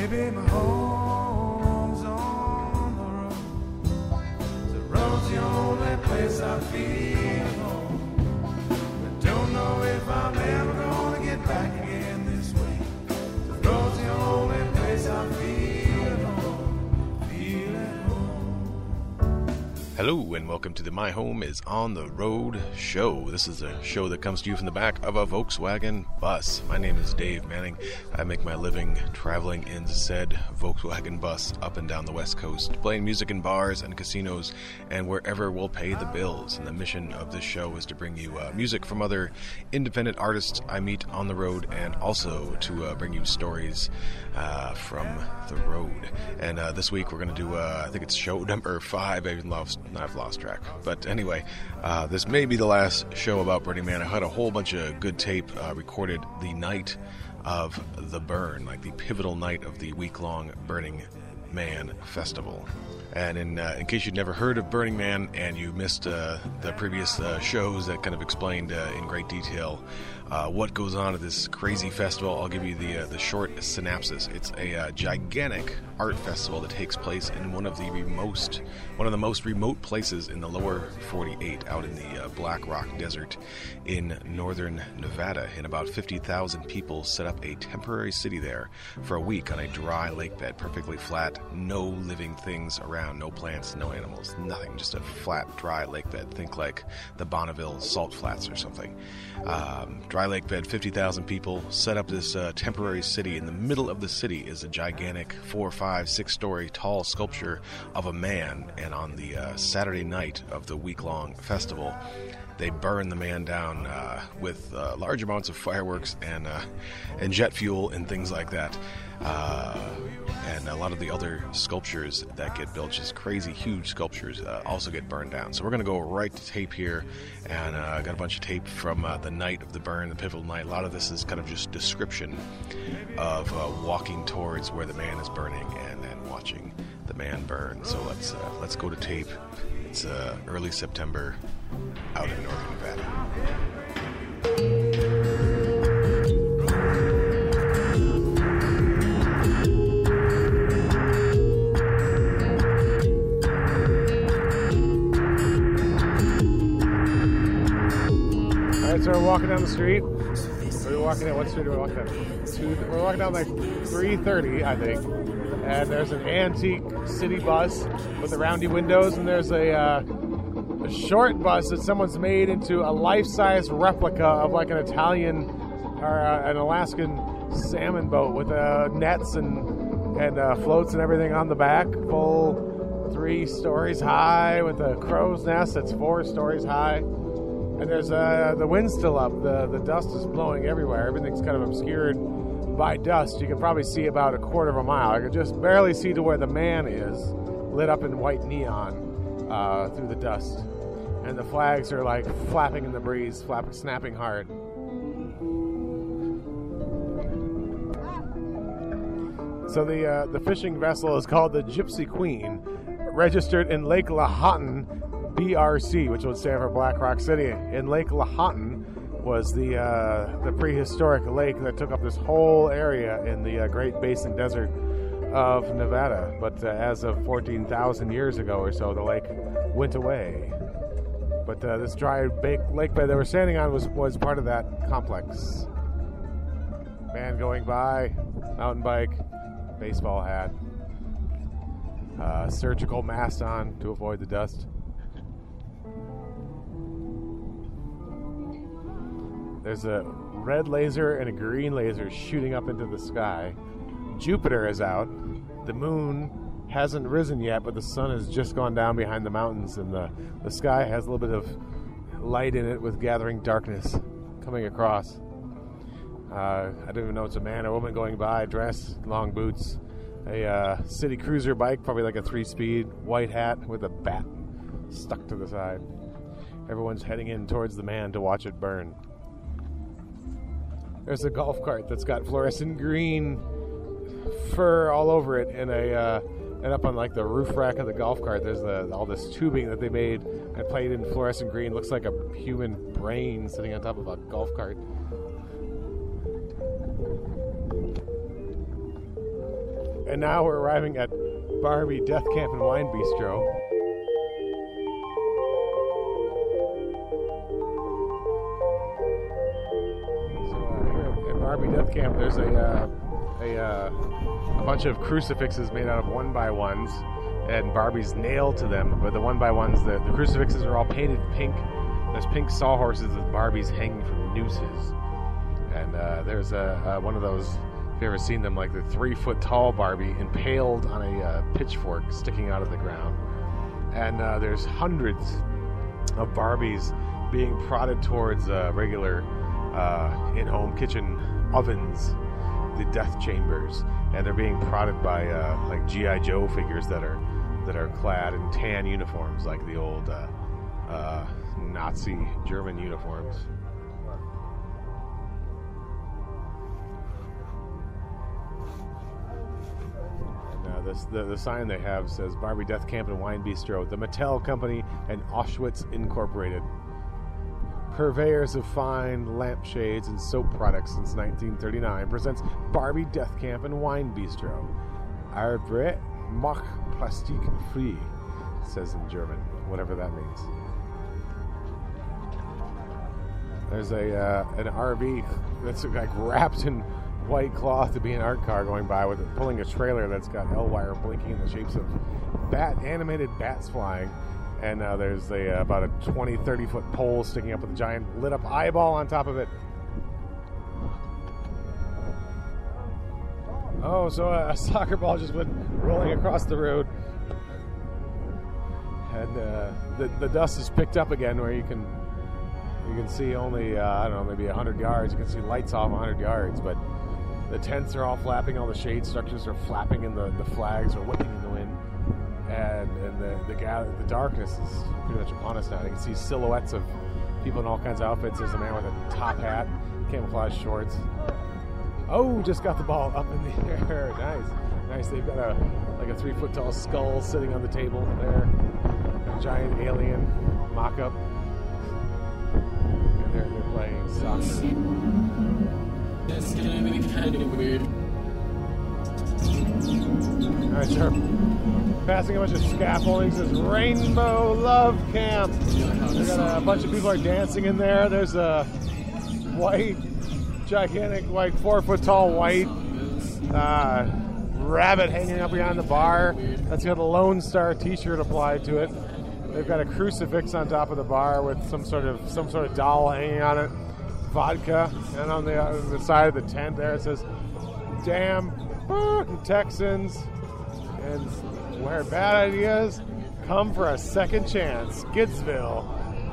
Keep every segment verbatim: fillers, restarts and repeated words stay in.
Baby, my home's on the road. The road's the only place I feel home. I don't know if I'm ever gonna get back again this way. The road's the only place I feel home. Feel at home. Hello and welcome to the My Home is on the Road show. This is a show that comes to you from the back of a Volkswagen bus. My name is Dave Manning. I make my living traveling in said Volkswagen bus up and down the West Coast, playing music in bars and casinos and wherever will pay the bills. And the mission of this show is to bring you uh, music from other independent artists I meet on the road, and also to uh, bring you stories uh, from the road. And uh, this week we're going to do, uh, I think it's show number five. I've lost, I've lost track. But anyway, uh, this may be the last show about Burning Man. I had a whole bunch of good tape uh, recorded the night of the burn, like the pivotal night of the week-long Burning Man Festival. And in uh, in case you'd never heard of Burning Man and you missed uh, the previous uh, shows that kind of explained uh, in great detail uh, what goes on at this crazy festival, I'll give you the uh, the short synopsis. It's a uh, gigantic art festival that takes place in one of the most one of the most remote places in the lower forty-eight, out in the uh, Black Rock Desert in northern Nevada. And about fifty thousand people set up a temporary city there for a week on a dry lake bed, perfectly flat, no living things around, no plants, no animals, nothing, just a flat, dry lake bed. Think like the Bonneville Salt Flats or something. Um, dry lake bed, fifty thousand people set up this uh, temporary city. In the middle of the city is a gigantic four, five, six-story tall sculpture of a man. And on the uh, Saturday night of the week-long festival, they burn the man down uh, with uh, large amounts of fireworks and uh, and jet fuel and things like that. Uh, and a lot of the other sculptures that get built, just crazy huge sculptures, uh, also get burned down. So we're going to go right to tape here, and I uh, got a bunch of tape from uh, the night of the burn, the pivotal night. A lot of this is kind of just description of uh, walking towards where the man is burning and then watching the man burn. So let's uh, let's go to tape. It's uh, early September out in northern Nevada. Alright, so we're walking down the street. We're walking down, what street are we walking down? Two, we're walking down like three thirty, I think. And there's an antique city bus with the roundy windows, and there's a, uh, a short bus that someone's made into a life-size replica of like an Italian or uh, an Alaskan salmon boat with uh, nets and and uh, floats and everything on the back, full three stories high with a crow's nest that's four stories high. And there's uh, the wind's still up. The the dust is blowing everywhere. Everything's kind of obscured by dust. You can probably see about a quarter of a mile. I can just barely see to where the man is, lit up in white neon uh, through the dust. And the flags are like flapping in the breeze, flapping, snapping hard. So the uh, the fishing vessel is called the Gypsy Queen, registered in Lake Lahontan, B R C, which would stand for Black Rock City. In Lake Lahontan was the uh, the prehistoric lake that took up this whole area in the uh, Great Basin Desert of Nevada. But uh, as of fourteen thousand years ago or so, the lake went away. But uh, this dry ba- lake bed that we're standing on was, was part of that complex. Man going by, mountain bike, baseball hat, uh, surgical mask on to avoid the dust. There's a red laser and a green laser shooting up into the sky. Jupiter is out. The moon hasn't risen yet, but the sun has just gone down behind the mountains, and the, the sky has a little bit of light in it with gathering darkness coming across. Uh, I don't even know if it's a man or woman going by, dressed, long boots, a uh, city cruiser bike, probably like a three-speed, white hat with a bat stuck to the side. Everyone's heading in towards the man to watch it burn. There's a golf cart that's got fluorescent green fur all over it, and a uh, and up on like the roof rack of the golf cart, there's the, all this tubing that they made and played in fluorescent green. Looks like a human brain sitting on top of a golf cart. And now we're arriving at Barbie Death Camp and Wine Bistro. So uh, here at Barbie Death Camp, there's a uh, a, uh, a bunch of crucifixes made out of one by ones, and Barbie's nailed to them. But the one by ones, the, the crucifixes are all painted pink. There's pink sawhorses with Barbies hanging from nooses. And uh, there's a, uh, one of those, if you've ever seen them, like the three foot tall Barbie impaled on a uh, pitchfork sticking out of the ground. And uh, there's hundreds of Barbies being prodded towards uh, regular uh, in-home kitchen ovens, the death chambers, and they're being prodded by uh, like G I Joe figures that are that are clad in tan uniforms, like the old uh, uh, Nazi German uniforms. And uh, this, the the sign they have says Barbie Death Camp and Wine Bistro, the Mattel Company and Auschwitz Incorporated. Purveyors of fine lampshades and soap products since nineteen thirty-nine, presents Barbie Death Camp and Wine Bistro. Arbre mach plastik free, says in German, whatever that means. There's a uh, an R V that's like wrapped in white cloth to be an art car going by with it, pulling a trailer that's got L-wire blinking in the shapes of bat animated bats flying. And uh, there's a, uh, about a twenty, thirty foot pole sticking up with a giant lit up eyeball on top of it. Oh, so a soccer ball just went rolling across the road. And uh, the, the dust is picked up again where you can you can see only, uh, I don't know, maybe one hundred yards. You can see lights off one hundred yards, but the tents are all flapping, all the shade structures are flapping, and the, the flags are whipping in the wind. And, and the the, gather, the darkness is pretty much upon us now. You can see silhouettes of people in all kinds of outfits. There's a man with a top hat, camouflage shorts. Oh, just got the ball up in the air. Nice, nice. They've got a like a three foot tall skull sitting on the table there. A giant alien mock-up, and they're they're playing soccer. That's gonna be kind of weird. All right, sure. Passing a bunch of scaffoldings is Rainbow Love Camp. They got a bunch of people are dancing in there. There's a white, gigantic, like four foot tall white uh, rabbit hanging up behind the bar. That's got a Lone Star T-shirt applied to it. They've got a crucifix on top of the bar with some sort of some sort of doll hanging on it. Vodka, and on the, on the side of the tent there it says, "Damn Texans," and where bad ideas come for a second chance. Skidsville.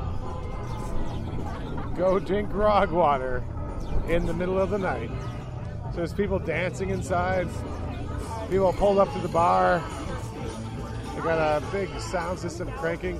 Go drink grog water in the middle of the night. So there's people dancing inside. People pulled up to the bar. They got a big sound system cranking.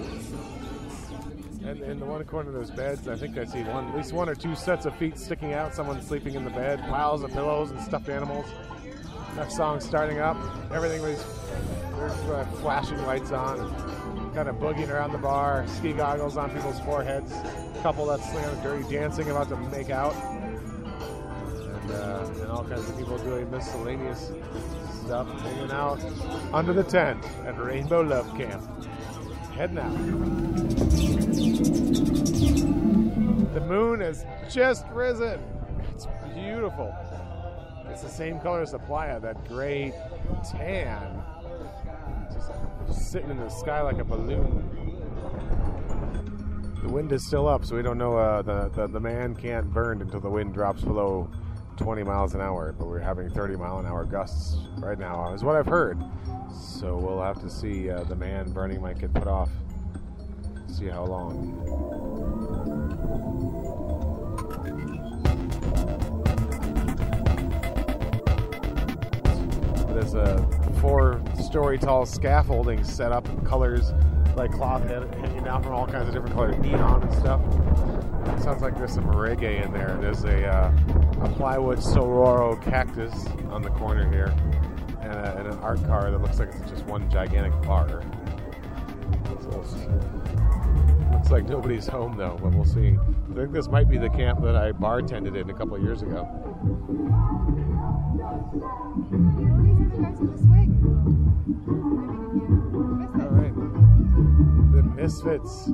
And in the one corner of those beds, I think I see one, at least one or two sets of feet sticking out. Someone sleeping in the bed. Piles of pillows and stuffed animals. Next song starting up. Everything was there's uh, flashing lights on, and kind of boogieing around the bar. Ski goggles on people's foreheads. A couple that's you know, dirty dancing, about to make out, and, uh, and all kinds of people doing miscellaneous stuff, hanging out under the tent at Rainbow Love Camp. Heading out. The moon has just risen. It's beautiful. It's the same color as the playa, that gray tan. Just sitting in the sky like a balloon. The wind is still up, so we don't know. Uh, the, the the man can't burn until the wind drops below twenty miles an hour. But we're having thirty mile an hour gusts right now, is what I've heard. So we'll have to see. Uh, the man burning might get put off. See how long. There's a four-story tall scaffolding set up in colors like cloth hanging down from all kinds of different colors, neon and stuff. It sounds like there's some reggae in there. There's a, uh, a plywood Sororo cactus on the corner here, and, a, and an art car that looks like it's just one gigantic bar. So looks like nobody's home though, but we'll see. I think this might be the camp that I bartended in a couple of years ago. Alright. The Misfits.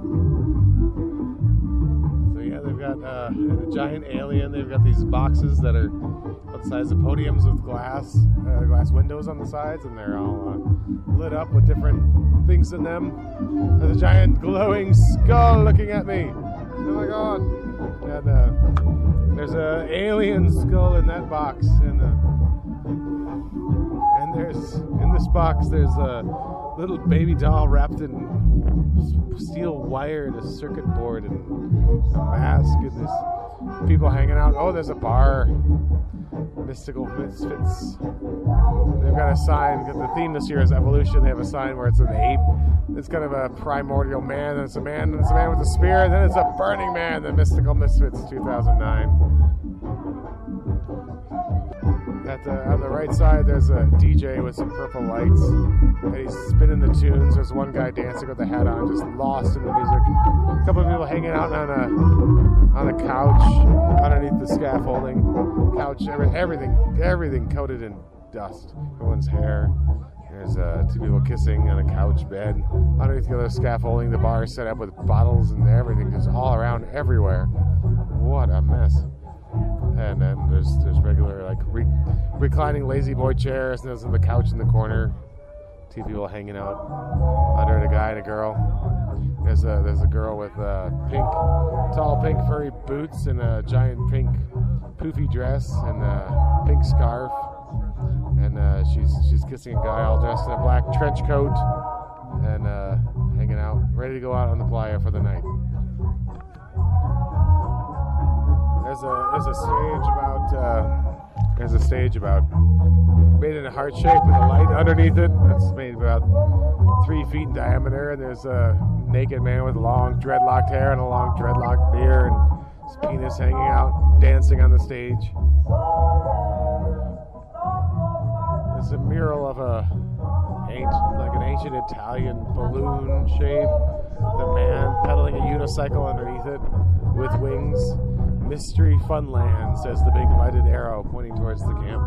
So yeah, they've got uh, a giant alien. They've got these boxes that are about the size of podiums with glass, uh, glass windows on the sides, and they're all uh, lit up with different things in them. There's a giant glowing skull looking at me. Oh my god! And uh, there's an alien skull in that box, and uh, and there's in this box there's a little baby doll wrapped in steel wire and a circuit board and a mask, and there's people hanging out. Oh, there's a bar. Mystical Misfits. They've got a sign. The theme this year is evolution. They have a sign where it's an ape. It's kind of a primordial man. Then it's a man. Then it's a man with a spear. And then it's a burning man. The Mystical Misfits, two thousand nine. At the, on the right side, there's a D J with some purple lights, and he's spinning the tunes. There's one guy dancing with a hat on, just lost in the music. A couple of people hanging out on a on a couch underneath the scaffolding. Couch, every, everything, everything coated in dust. Everyone's hair. There's uh, two people kissing on a couch bed. Underneath the other scaffolding, the bar is set up with bottles and everything, just all around, everywhere. What a mess. And then there's there's regular like re- reclining lazy boy chairs, and there's the couch in the corner. Two people hanging out under it, a guy and a girl. There's a there's a girl with uh, pink, tall pink furry boots and a giant pink poofy dress and a pink scarf, and uh, she's she's kissing a guy all dressed in a black trench coat and uh, hanging out, ready to go out on the playa for the night. There's a there's a stage about uh, there's a stage about made in a heart shape with a light underneath it. It's made about three feet in diameter, and there's a naked man with long dreadlocked hair and a long dreadlocked beard, and his penis hanging out, dancing on the stage. There's a mural of a ancient, like an ancient Italian balloon shape. The man pedaling a unicycle underneath it with wings. Mystery Funland, says the big lighted arrow pointing towards the camp.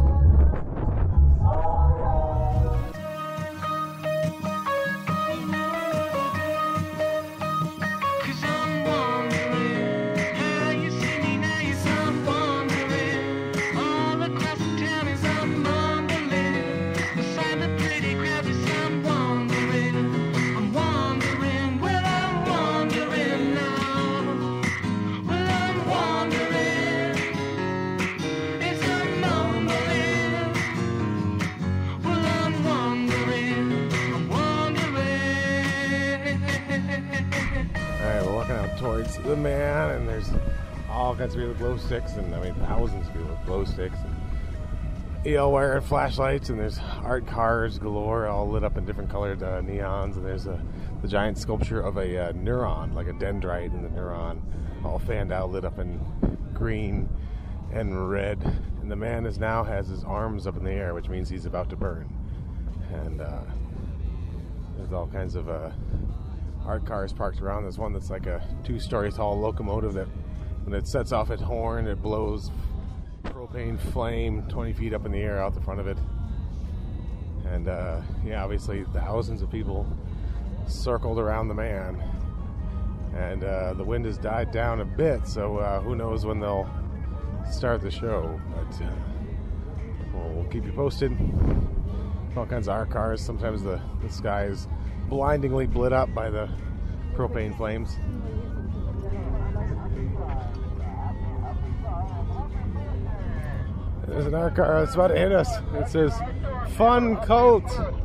Towards the man, and there's all kinds of people with glow sticks, and I mean thousands of people with glow sticks, and you know, wearing flashlights, and there's art cars galore, all lit up in different colored uh, neons, and there's a the giant sculpture of a uh, neuron, like a dendrite in the neuron, all fanned out, lit up in green and red, and the man is now has his arms up in the air, which means he's about to burn, and uh, there's all kinds of uh, art cars parked around. There's one that's like a two-story tall locomotive that when it sets off its horn, it blows propane flame twenty feet up in the air out the front of it. And uh, yeah, obviously thousands of people circled around the man. And uh, the wind has died down a bit, so uh, who knows when they'll start the show. But uh, we'll, we'll keep you posted. All kinds of art cars. Sometimes the, the sky is blindingly lit up by the propane flames. There's an art car that's about to hit us. It says Fun Cult.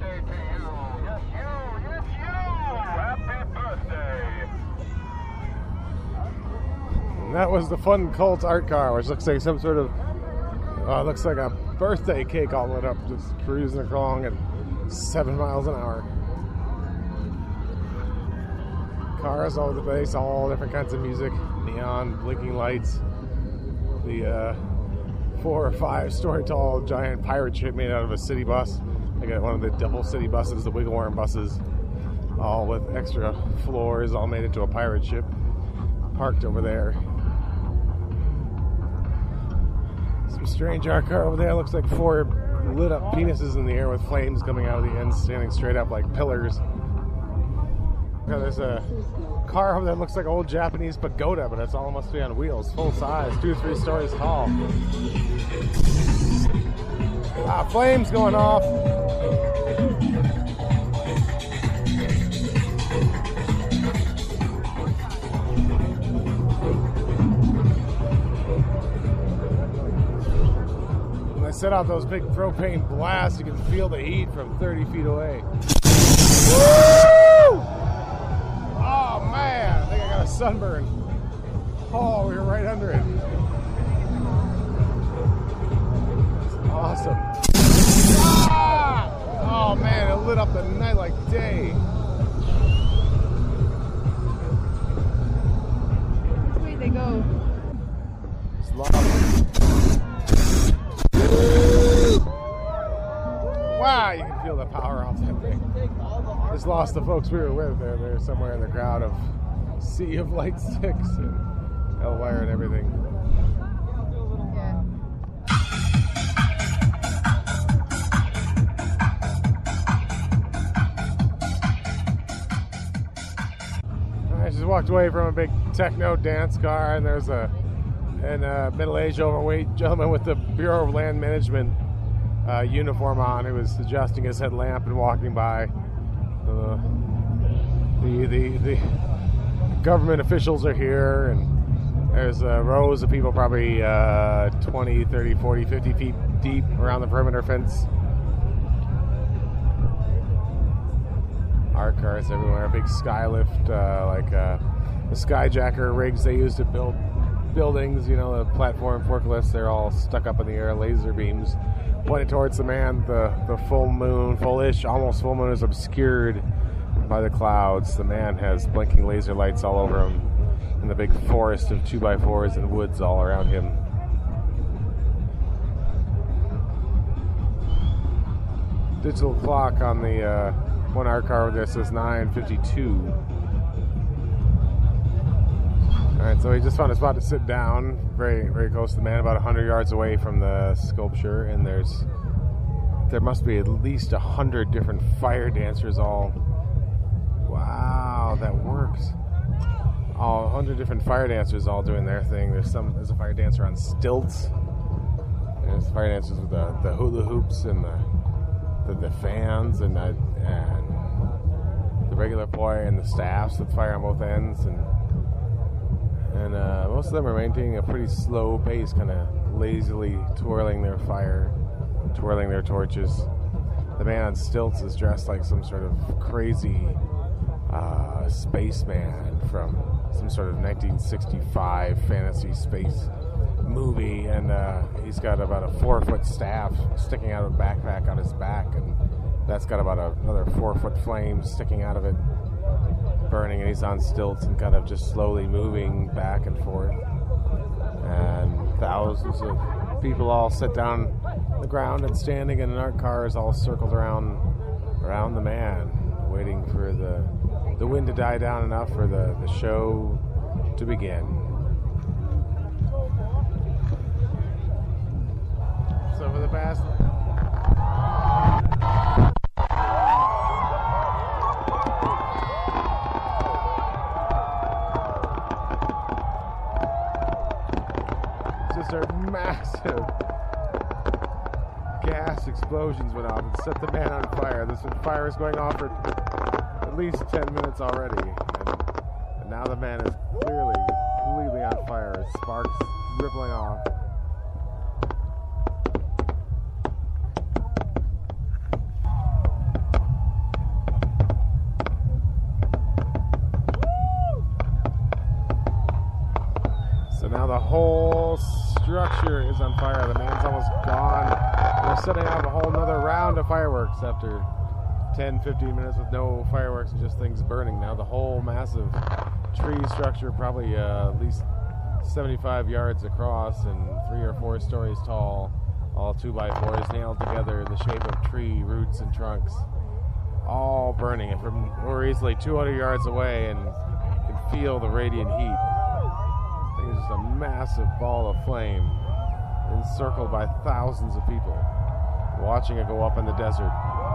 And that was the Fun Cult art car, which looks like some sort of uh, looks like a birthday cake all lit up, just cruising along at seven miles an hour. Cars all over the place, all different kinds of music, neon, blinking lights. The uh, four or five story tall giant pirate ship made out of a city bus. I got one of the double city buses, the wiggle worm buses, all with extra floors, all made into a pirate ship, parked over there. Some strange art car over there. Looks like four lit up penises in the air with flames coming out of the ends, standing straight up like pillars. Now there's a car over there that looks like an old Japanese pagoda, but it's all must be on wheels, full size, two, three stories tall. Ah, flames going off. When they set out those big propane blasts, you can feel the heat from thirty feet away. Woo! Oh man, I think I got a sunburn. Oh, we were right under it. It's awesome. Ah! Oh man, it lit up the night like day. Which way they go? It's lovely. Wow, you can feel the power off that thing. Just lost the folks we were with. They're, they're somewhere in the crowd of sea of light sticks and L-wire and everything. Yeah. I just walked away from a big techno dance car, and there's a, and a middle-aged, overweight gentleman with the Bureau of Land Management uh, uniform on who was adjusting his headlamp and walking by. Uh, the, the the government officials are here, and there's uh, rows of people probably uh, twenty, thirty, forty, fifty feet deep around the perimeter fence. Art cars everywhere, big skylift, uh, like uh, the skyjacker rigs they use to build buildings, you know, the platform forklifts, they're all stuck up in the air, laser beams pointed towards the man. The, the full moon, full-ish, almost full moon is obscured by the clouds. The man has blinking laser lights all over him, and the big forest of two by fours and woods all around him. Digital clock on the uh, one art car over there says nine fifty-two. Alright, so he just found a spot to sit down, very very close to the man, about one hundred yards away from the sculpture, and there's there must be at least one hundred different fire dancers all... Wow, that works. All one hundred different fire dancers all doing their thing. There's some there's a fire dancer on stilts. There's fire dancers with the, the hula hoops and the the, the fans and the, and the regular poi and the staffs with fire on both ends, and And uh, most of them are maintaining a pretty slow pace, kind of lazily twirling their fire, twirling their torches. The man on stilts is dressed like some sort of crazy uh, spaceman from some sort of nineteen sixty-five fantasy space movie, and uh, he's got about a four-foot staff sticking out of a backpack on his back, and that's got about a, another four-foot flame sticking out of it, burning, and he's on stilts and kind of just slowly moving back and forth. And thousands of people all sit down on the ground and standing in art cars all circled around around the man, waiting for the the wind to die down enough for the, the show to begin. So for the past massive gas explosions went off and set the man on fire. This fire is going on for at least ten minutes already, and, and now the man is clearly completely on fire. Sparks rippling off. So now the whole structure is on fire. The man's almost gone. We're setting off a whole nother round of fireworks after ten, fifteen minutes with no fireworks and just things burning. Now the whole massive tree structure, probably uh, at least seventy-five yards across and three or four stories tall, all two by fours nailed together in the shape of tree roots and trunks, all burning. And from we're easily two hundred yards away and you can feel the radiant heat. It's just a massive ball of flame. encircled by thousands of people, watching it go up in the desert.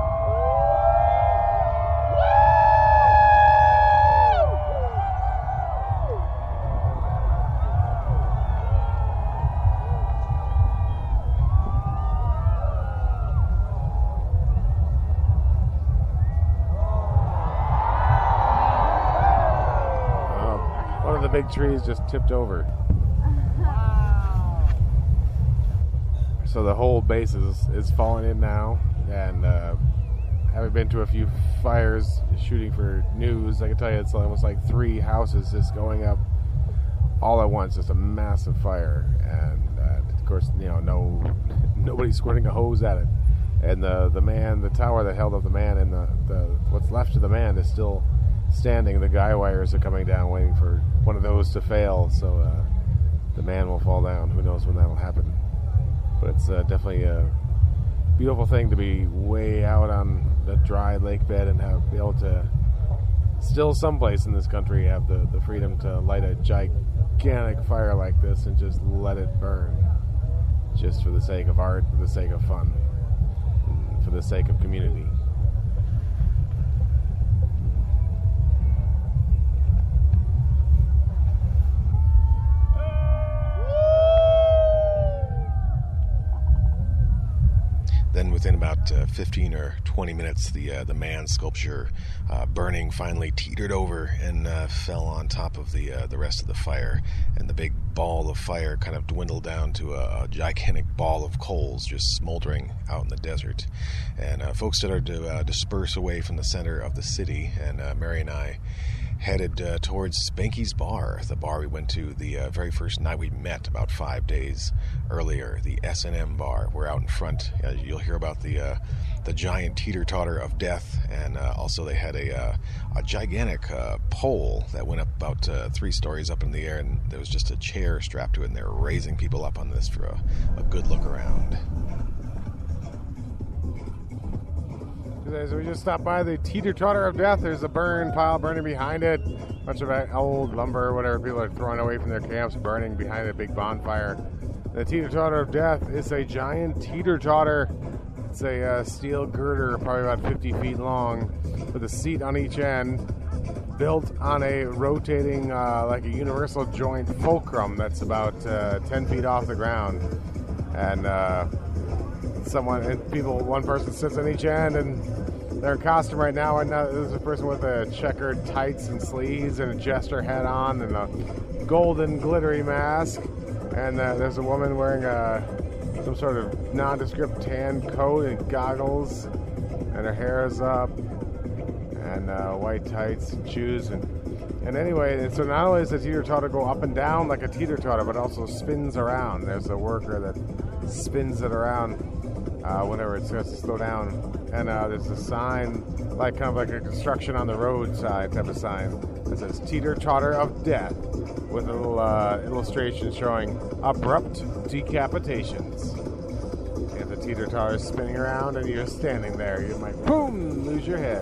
The big trees just tipped over. So the whole base is, is falling in now, and uh, having been to a few fires shooting for news, I can tell you it's almost like three houses just going up all at once, just a massive fire, and uh, of course, you know, no nobody squirting a hose at it, and the the man, the tower that held up the man, and the, the what's left of the man is still standing. The guy wires are coming down, waiting for one of those to fail, so uh, the man will fall down. Who knows when that will happen? But it's uh, definitely a beautiful thing to be way out on the dry lake bed and have be able to still someplace in this country have the, the freedom to light a gigantic fire like this and just let it burn, just for the sake of art, for the sake of fun, and for the sake of community. Then within about uh, fifteen or twenty minutes, the uh, the man sculpture uh, burning finally teetered over and uh, fell on top of the uh, the rest of the fire, and the big ball of fire kind of dwindled down to a, a gigantic ball of coals just smoldering out in the desert. And uh, folks started to uh, disperse away from the center of the city, and uh, Mary and I headed uh, towards Spanky's Bar, the bar we went to the uh, very first night we met about five days earlier, the S and M bar. We're out in front. Uh, you'll hear about the uh, the giant teeter-totter of death, and uh, also they had a uh, a gigantic uh, pole that went up about uh, three stories up in the air, and there was just a chair strapped to it, and they were raising people up on this for a, a good look around. So we just stopped by the teeter-totter of death. There's a burn pile burning behind it. A bunch of old lumber, whatever people are throwing away from their camps, burning behind a big bonfire. The teeter-totter of death is a giant teeter-totter. It's a uh, steel girder, probably about fifty feet long, with a seat on each end, built on a rotating, uh, like a universal joint fulcrum that's about uh, ten feet off the ground. And uh, someone, and people, one person sits on each end, and they're in costume right now. And there's a person with a checkered tights and sleeves and a jester hat on and a golden glittery mask. And uh, there's a woman wearing a, some sort of nondescript tan coat and goggles, and her hair is up, and uh, white tights and shoes. And, and anyway, and so not only does the teeter-totter go up and down like a teeter-totter, but also spins around. There's a worker that spins it around uh, whenever it starts to slow down. And uh, there's a sign, like kind of like a construction on the roadside type of sign, that says teeter-totter of death, with a little uh, illustration showing abrupt decapitations. And the teeter-totter is spinning around, and you're standing there. You might, boom, lose your head.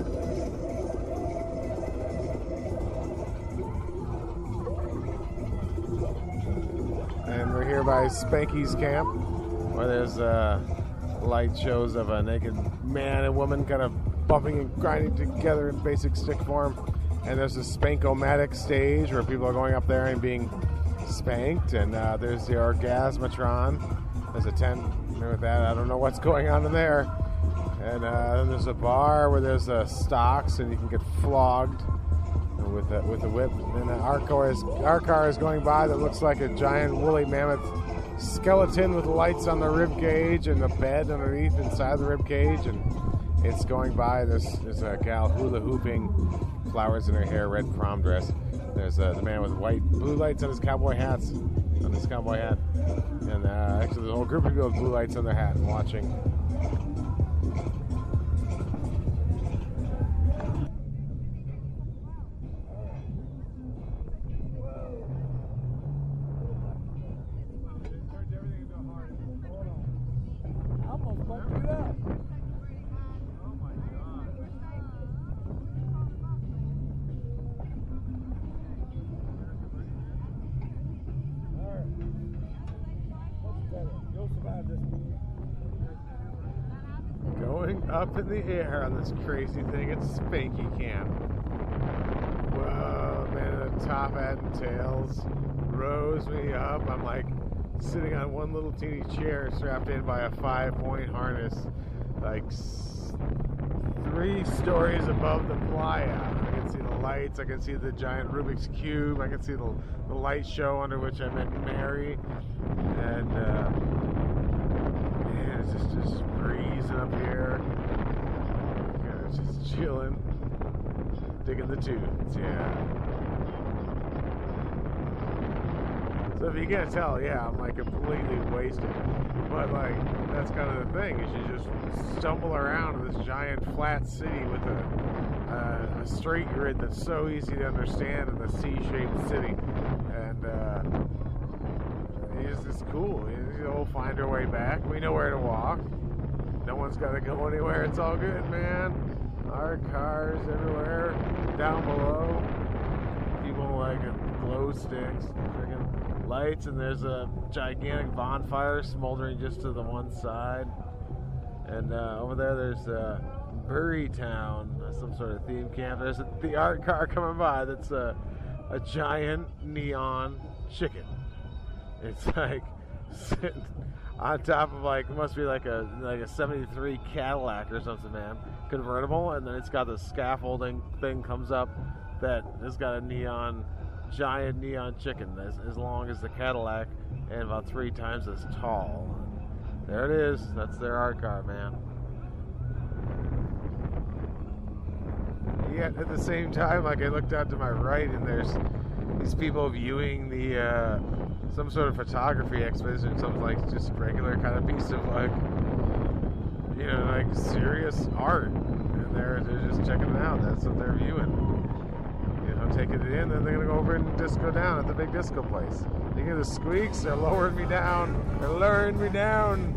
And we're here by Spanky's camp, where there's uh, light shows of a naked man and woman kind of bumping and grinding together in basic stick form. And there's a Spank-O-Matic stage where people are going up there and being spanked. And uh, there's the Orgasmatron. There's a tent with that. I don't know what's going on in there. And uh, then there's a bar where there's uh, stocks and you can get flogged with a, with a whip. And then our car, is, our car is going by that looks like a giant woolly mammoth skeleton with lights on the rib cage and a bed underneath inside the rib cage. And it's going by. There's, there's a gal hula hooping, flowers in her hair, red prom dress. There's uh, the man with white, blue lights on his cowboy hats, on his cowboy hat. And uh, actually there's a whole group of people with blue lights on their hat and watching. Go going up in the air on this crazy thing at Spanky Camp. Whoa, man, the top hat and tails rose me up. I'm like sitting on one little teeny chair strapped in by a five-point harness, like s- three stories above the playa. I can see the lights, I can see the giant Rubik's Cube, I can see the, the light show under which I met Mary, and uh, man, it's just, just breezing up here, kind of just chilling, digging the tunes, yeah. So if you can't tell, yeah, I'm like completely wasted. But like, that's kind of the thing, is you just stumble around in this giant flat city with a, uh, a straight grid that's so easy to understand in the C-shaped city. And uh, it's just cool. We'll find our way back. We know where to walk. No one's got to go anywhere. It's all good, man. Our cars everywhere. Down below, people like glow sticks, freaking lights, and there's a gigantic bonfire smoldering just to the one side. And uh, over there, there's uh, Bury Town, some sort of theme camp. There's a, the art car coming by that's a, a giant neon chicken. It's like sitting on top of like, it must be like a like a seventy-three Cadillac or something, man, convertible, and then it's got the scaffolding thing comes up that has got a neon. Giant neon chicken as, as long as the Cadillac and about three times as tall. There it is. That's their art car, man. Yet at the same time, like, I looked out to my right and there's these people viewing the uh, some sort of photography exhibition, something like just regular kind of piece of like, you know, like serious art, and they're they're just checking it out. That's what they're viewing. Taking it in, then they're gonna go over and disco down at the big disco place. You hear the squeaks? They're lowering me down. They're lowering me down.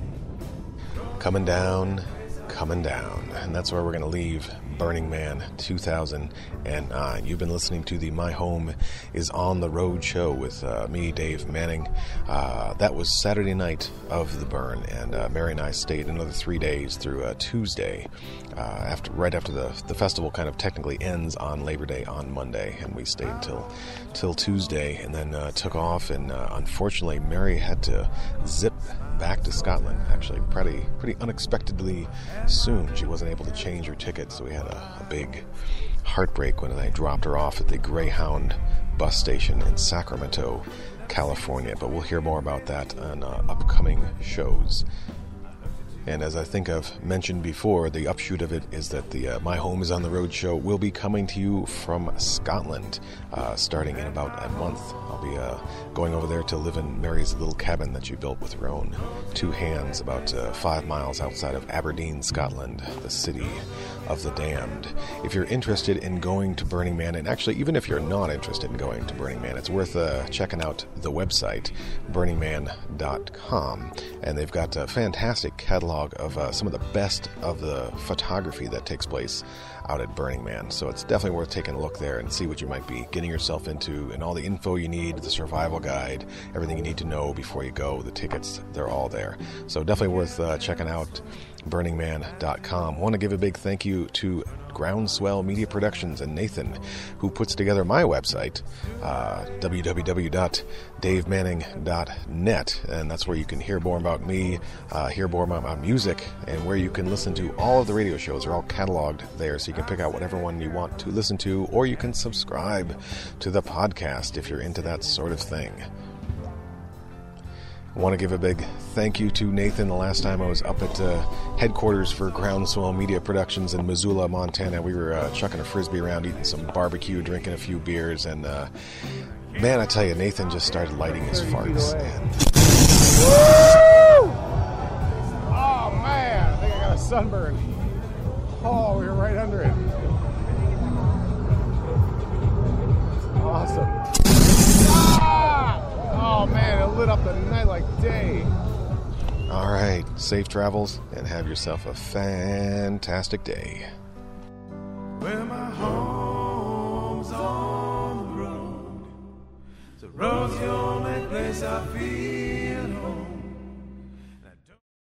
Coming down, coming down, and that's where we're gonna leave Burning Man two thousand nine. You've been listening to the My Home is on the Road show with uh, me, Dave Manning. Uh, that was Saturday night of the burn, and uh, Mary and I stayed another three days through uh, Tuesday. Uh, after right after the the festival kind of technically ends on Labor Day on Monday, and we stayed until till Tuesday, and then uh, took off. And uh, unfortunately, Mary had to zip back to Scotland. Actually, pretty pretty unexpectedly soon. She wasn't able to change her ticket, so we had a, a big heartbreak when I dropped her off at the Greyhound bus station in Sacramento, California. But we'll hear more about that on uh, upcoming shows. And as I think I've mentioned before, the upshoot of it is that the uh, My Home is on the Road show will be coming to you from Scotland uh, starting in about a month. I'll be uh, going over there to live in Mary's little cabin that she built with her own two hands about uh, five miles outside of Aberdeen, Scotland, the city of the damned. If you're interested in going to Burning Man, and actually even if you're not interested in going to Burning Man, it's worth uh, checking out the website, burning man dot com. And they've got a fantastic catalog of uh, some of the best of the photography that takes place out at Burning Man. So it's definitely worth taking a look there and see what you might be getting yourself into, and all the info you need, the survival guide, everything you need to know before you go, the tickets, they're all there. So definitely worth uh, checking out burning man dot com. Want to give a big thank you to Groundswell Media Productions and Nathan, who puts together my website, uh, w w w dot dave manning dot net, and that's where you can hear more about me, uh, hear more about my music, and where you can listen to all of the radio shows. Are all cataloged there, so you can pick out whatever one you want to listen to, or you can subscribe to the podcast if you're into that sort of thing. I want to give a big thank you to Nathan. The last time I was up at uh, headquarters for Groundswell Media Productions in Missoula, Montana, we were uh, chucking a frisbee around, eating some barbecue, drinking a few beers, and uh, man, I tell you, Nathan just started lighting his farts. And... Oh man, I think I got a sunburn. Oh, we were right under it. Awesome. Ah! Oh man, it lit up the night like day. All right, safe travels and have yourself a fantastic day. Well, my home's on the road. The road's the only place I feel